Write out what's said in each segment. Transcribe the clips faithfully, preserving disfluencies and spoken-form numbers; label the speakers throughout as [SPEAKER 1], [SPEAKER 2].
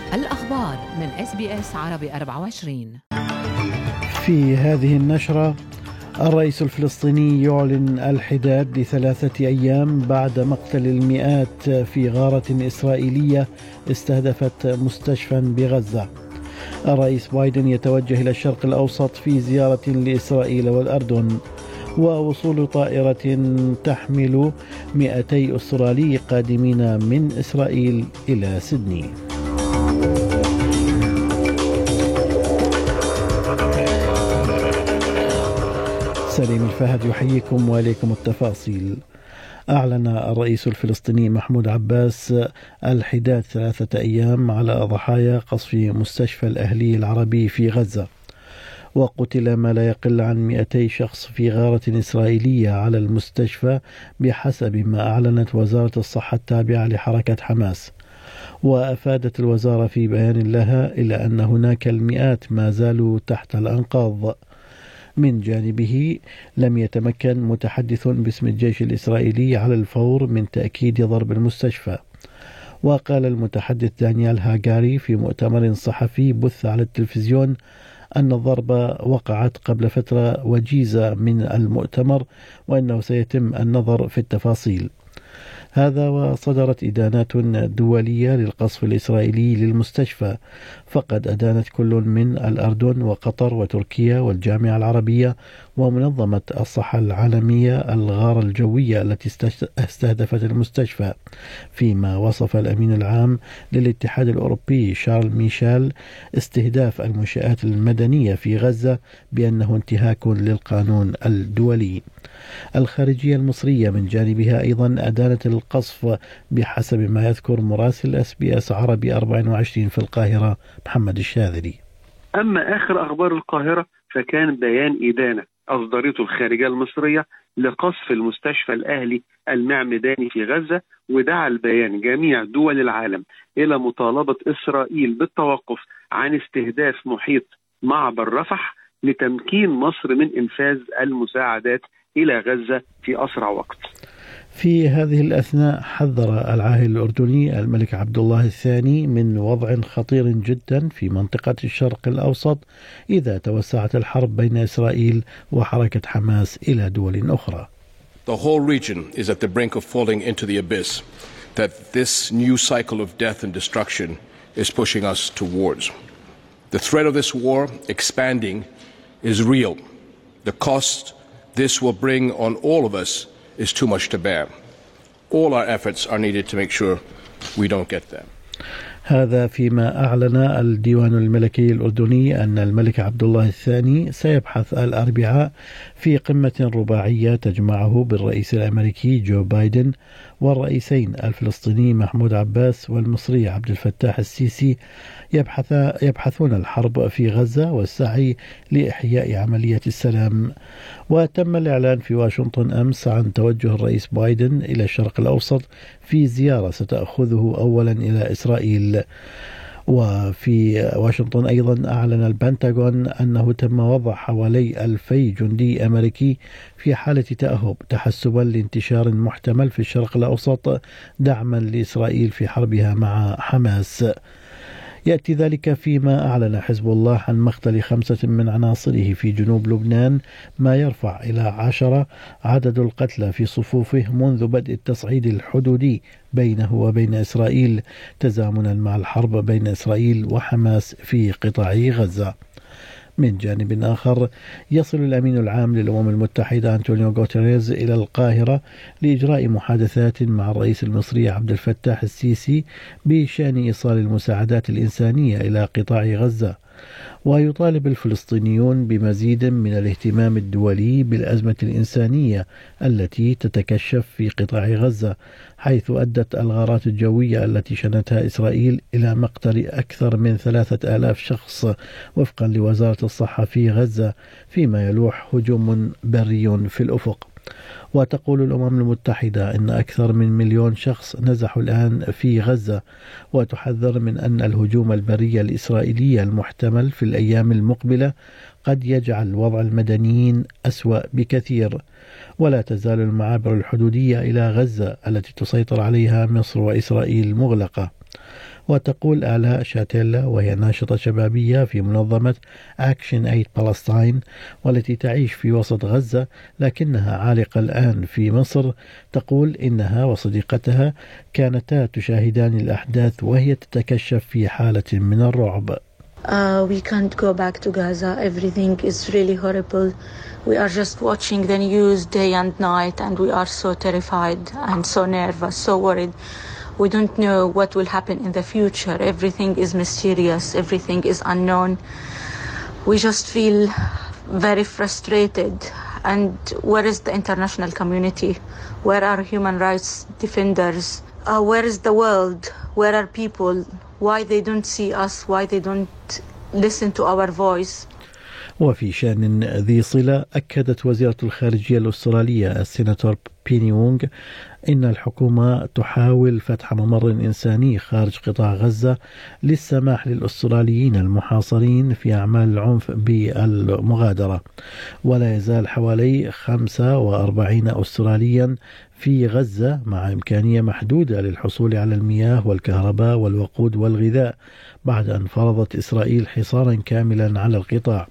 [SPEAKER 1] الأخبار من إس بي إس عربي أربعة وعشرين.
[SPEAKER 2] في هذه النشرة: الرئيس الفلسطيني يعلن الحداد لثلاثة أيام بعد مقتل المئات في غارة إسرائيلية استهدفت مستشفى بغزة. الرئيس بايدن يتوجه إلى الشرق الأوسط في زيارة لإسرائيل والأردن. ووصول طائرة تحمل مئتي أسترالي قادمين من إسرائيل إلى سيدني. سليم الفهد يحييكم وإليكم التفاصيل. أعلن الرئيس الفلسطيني محمود عباس الحداد ثلاثة أيام على ضحايا قصف مستشفى الأهلي العربي في غزة، وقتل ما لا يقل عن مئتي شخص في غارة إسرائيلية على المستشفى بحسب ما أعلنت وزارة الصحة التابعة لحركة حماس. وأفادت الوزارة في بيان لها إلى أن هناك المئات ما زالوا تحت الأنقاض. من جانبه لم يتمكن متحدث باسم الجيش الإسرائيلي على الفور من تأكيد ضرب المستشفى. وقال المتحدث دانيال هاجاري في مؤتمر صحفي بث على التلفزيون أن الضربة وقعت قبل فترة وجيزة من المؤتمر، وأنه سيتم النظر في التفاصيل. هذا وصدرت إدانات دولية للقصف الإسرائيلي للمستشفى، فقد أدانت كل من الأردن وقطر وتركيا والجامعة العربية ومنظمة الصحة العالمية الغارة الجوية التي استهدفت المستشفى، فيما وصف الأمين العام للاتحاد الأوروبي شارل ميشيل استهداف المنشآت المدنية في غزة بأنه انتهاك للقانون الدولي. الخارجية المصرية من جانبها أيضا أدانت القصف بحسب ما يذكر مراسل اس بي اس عربي أربعة وعشرين في القاهرة محمد الشاذلي.
[SPEAKER 3] أما آخر أخبار القاهرة فكان بيان إدانة أصدرته الخارجية المصرية لقصف المستشفى الأهلي المعمداني في غزة، ودعا البيان جميع دول العالم إلى مطالبة إسرائيل بالتوقف عن استهداف محيط معبر رفح لتمكين مصر من إنفاذ المساعدات إلى غزة في أسرع وقت.
[SPEAKER 2] في هذه الأثناء حذر العاهل الأردني الملك عبد الله الثاني من وضع خطير جدا في منطقة الشرق الأوسط إذا توسعت الحرب بين إسرائيل وحركة حماس إلى دول أخرى.
[SPEAKER 4] The whole region is at the brink of falling into the abyss that this new cycle of death and destruction is pushing us towards. The threat of this war expanding is real. The cost this will bring on all of us is too much to bear. All our efforts are needed to make sure we don't get there.
[SPEAKER 2] هذا فيما أعلن الديوان الملكي الأردني أن الملك عبد الله الثاني سيبحث الأربعاء في قمة رباعية تجمعه بالرئيس الأمريكي جو بايدن والرئيسين الفلسطيني محمود عباس والمصري عبد الفتاح السيسي يبحث يبحثون الحرب في غزة والسعي لإحياء عملية السلام. وتم الإعلان في واشنطن أمس عن توجه الرئيس بايدن إلى الشرق الأوسط في زيارة ستأخذه أولا إلى إسرائيل. وفي واشنطن أيضا أعلن البنتاغون أنه تم وضع حوالي ألفي جندي أمريكي في حالة تأهب تحسبا لانتشار محتمل في الشرق الأوسط دعما لإسرائيل في حربها مع حماس. يأتي ذلك فيما أعلن حزب الله عن مقتل خمسة من عناصره في جنوب لبنان، ما يرفع إلى عشرة عدد القتلى في صفوفه منذ بدء التصعيد الحدودي بينه وبين إسرائيل تزامنا مع الحرب بين إسرائيل وحماس في قطاع غزة. من جانب آخر يصل الأمين العام للأمم المتحدة أنطونيو غوتيريز إلى القاهرة لإجراء محادثات مع الرئيس المصري عبد الفتاح السيسي بشأن إيصال المساعدات الإنسانية إلى قطاع غزة. ويطالب الفلسطينيون بمزيد من الاهتمام الدولي بالأزمة الإنسانية التي تتكشف في قطاع غزة، حيث أدت الغارات الجوية التي شنتها إسرائيل إلى مقتل أكثر من ثلاثة آلاف شخص وفقا لوزارة الصحة في غزة، فيما يلوح هجوم بري في الأفق. وتقول الأمم المتحدة أن أكثر من مليون شخص نزحوا الآن في غزة، وتحذر من أن الهجوم البري الإسرائيلي المحتمل في الأيام المقبلة قد يجعل وضع المدنيين أسوأ بكثير. ولا تزال المعابر الحدودية إلى غزة التي تسيطر عليها مصر وإسرائيل مغلقة. وتقول آلاء شاتيلا وهي ناشطة شبابية في منظمة Action Aid Palestine والتي تعيش في وسط غزة لكنها عالقة الآن في مصر، تقول إنها وصديقتها كانتا تشاهدان الأحداث وهي تتكشف في حالة من الرعب.
[SPEAKER 5] Uh, we can't go back to Gaza. Everything is really horrible. We are just watching the news day and night, and we are so terrified and so nervous, so worried. We don't know what will happen in the future. Everything is mysterious. Everything is unknown. We just feel very frustrated. And where is the international community? Where are human rights defenders? Uh, where is the world? Where are people? Why they don't see us? Why they don't listen to our voice?
[SPEAKER 2] وفي شأن ذي صلة، أكدت وزيرة الخارجية الأسترالية السيناتور بيني وونغ إن الحكومة تحاول فتح ممر إنساني خارج قطاع غزة للسماح للأستراليين المحاصرين في أعمال العنف بالمغادرة، ولا يزال حوالي خمسة وأربعين أستراليا في غزة مع إمكانية محدودة للحصول على المياه والكهرباء والوقود والغذاء بعد أن فرضت إسرائيل حصارا كاملا على القطاع.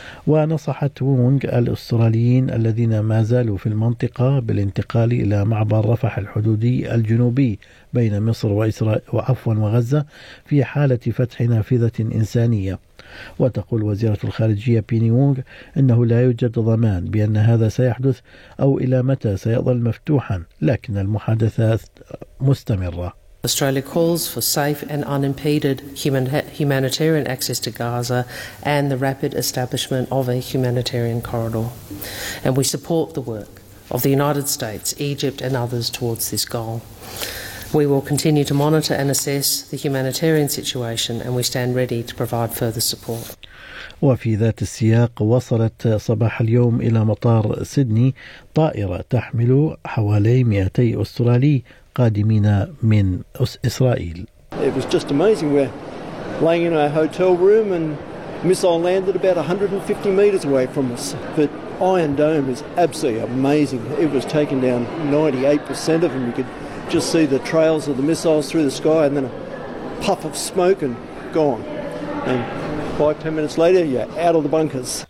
[SPEAKER 2] ونصحت وونغ الأستراليين الذين ما زالوا في المنطقة بالانتقال إلى معبر رفح الحدودي الجنوبي بين مصر وإسرائيل وعفوا وغزة في حالة فتح نافذة إنسانية. وتقول وزيرة الخارجية بيني وونغ إنه لا يوجد ضمان بأن هذا سيحدث أو إلى متى سيظل مفتوحا، لكن المحادثات مستمرة.
[SPEAKER 6] Australia calls for safe and unimpeded human, humanitarian access to Gaza and the rapid establishment of a humanitarian corridor. And we support the work of the United States, Egypt and others towards this goal. We will continue to monitor and assess the humanitarian situation, and we stand ready to provide further support.
[SPEAKER 2] وفي ذات السياق، وصلت صباح اليوم إلى مطار سيدني طائرة تحمل حوالي مئتي أسترالي قادمين من إسرائيل.
[SPEAKER 7] It was just amazing. We're laying in our hotel room and missile landed about one hundred fifty metres away from us. But Iron Dome is absolutely amazing. It was taken down ninety-eight percent of them. You could just see the trails of the missiles through the sky and then a puff of smoke and gone. And five, ten minutes later, you're out of the bunkers.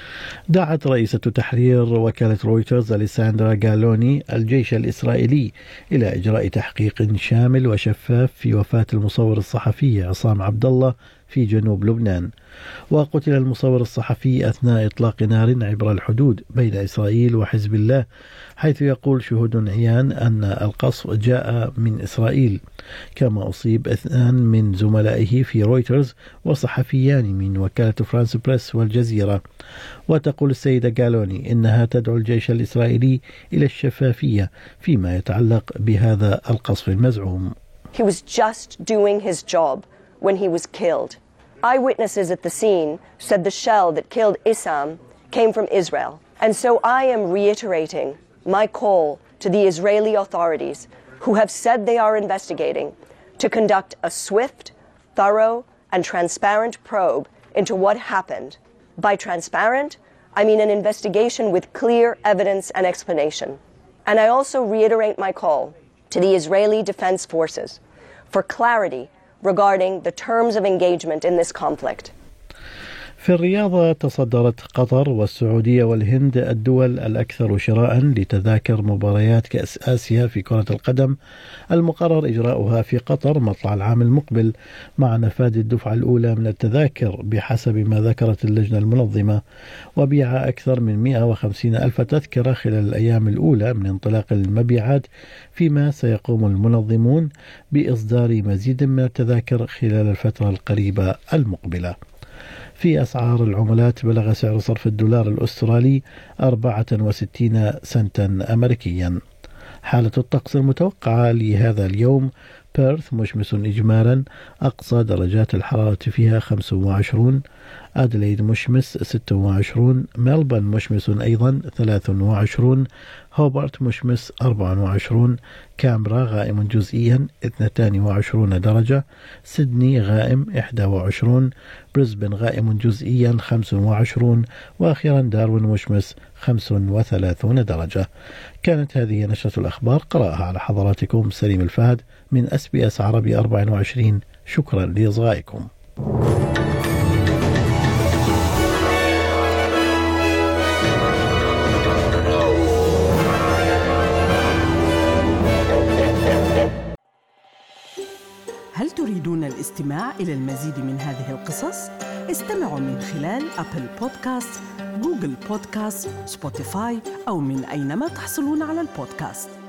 [SPEAKER 2] دعت رئيسة تحرير وكالة رويترز أليساندرا غالوني الجيش الإسرائيلي إلى إجراء تحقيق شامل وشفاف في وفاة المصور الصحفي عصام عبد الله في جنوب لبنان. وقتل المصور الصحفي أثناء إطلاق نار عبر الحدود بين إسرائيل وحزب الله، حيث يقول شهود عيان أن القصف جاء من إسرائيل. كما أصيب اثنان من زملائه في رويترز وصحفيان من وكالة فرانس بريس والجزيرة. وتقول السيدة غالوني إنها تدعو الجيش الإسرائيلي إلى الشفافية فيما يتعلق بهذا القصف المزعوم.
[SPEAKER 8] He was just doing his job when he was killed. Eyewitnesses at the scene said the shell that killed Issam came from Israel. And so I am reiterating my call to the Israeli authorities, who have said they are investigating, to conduct a swift, thorough, and transparent probe into what happened. By transparent, I mean an investigation with clear evidence and explanation. And I also reiterate my call to the Israeli Defense Forces for clarity regarding the terms of engagement in this conflict.
[SPEAKER 2] في الرياضة، تصدرت قطر والسعودية والهند الدول الأكثر شراء لتذاكر مباريات كأس آسيا في كرة القدم المقرر إجراؤها في قطر مطلع العام المقبل، مع نفاذ الدفعة الأولى من التذاكر بحسب ما ذكرت اللجنة المنظمة. وبيع أكثر من مئة وخمسين ألف تذكرة خلال الأيام الأولى من انطلاق المبيعات، فيما سيقوم المنظمون بإصدار مزيد من التذاكر خلال الفترة القريبة المقبلة. في أسعار العملات، بلغ سعر صرف الدولار الأسترالي أربعة وستين سنتا أمريكيا. حالة الطقس المتوقعة لهذا اليوم: بيرث مشمس إجمالا، أقصى درجات الحرارة فيها خمسة وعشرين، أدليد مشمس ستة وعشرين، ملبورن مشمس أيضا ثلاثة وعشرين، هوبارت مشمس أربعة وعشرين، كامبرا غائم جزئيا اثنتين وعشرين درجة، سيدني غائم واحد وعشرين، بريسبن غائم جزئيا خمسة وعشرين، وأخيرا داروين مشمس خمسة وثلاثين درجة. كانت هذه نشرة الأخبار، قرأها على حضراتكم سليم الفهد من أس بي أس عربي أربعة وعشرين شكرا لإصغائكم.
[SPEAKER 9] هل تريدون الاستماع إلى المزيد من هذه القصص؟ استمعوا من خلال أبل بودكاست، جوجل بودكاست، سبوتيفاي أو من أينما تحصلون على البودكاست.